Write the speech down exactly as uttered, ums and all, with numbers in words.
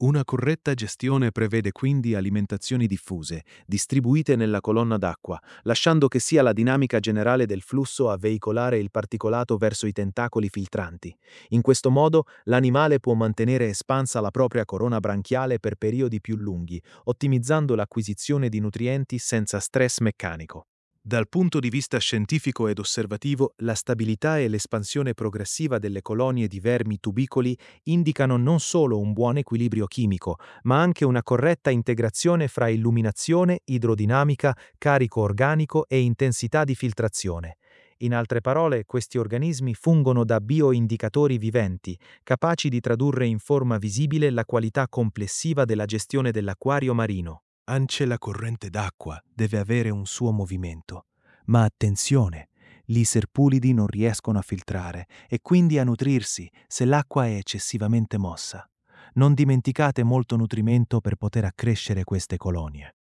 Una corretta gestione prevede quindi alimentazioni diffuse, distribuite nella colonna d'acqua, lasciando che sia la dinamica generale del flusso a veicolare il particolato verso i tentacoli filtranti. In questo modo l'animale può mantenere espansa la propria corona branchiale per periodi più lunghi, ottimizzando l'acquisizione di nutrienti senza stress meccanico. Dal punto di vista scientifico ed osservativo, la stabilità e l'espansione progressiva delle colonie di vermi tubicoli indicano non solo un buon equilibrio chimico, ma anche una corretta integrazione fra illuminazione, idrodinamica, carico organico e intensità di filtrazione. In altre parole, questi organismi fungono da bioindicatori viventi, capaci di tradurre in forma visibile la qualità complessiva della gestione dell'acquario marino. Anche la corrente d'acqua deve avere un suo movimento. Ma attenzione, gli serpulidi non riescono a filtrare e quindi a nutrirsi se l'acqua è eccessivamente mossa. Non dimenticate molto nutrimento per poter accrescere queste colonie.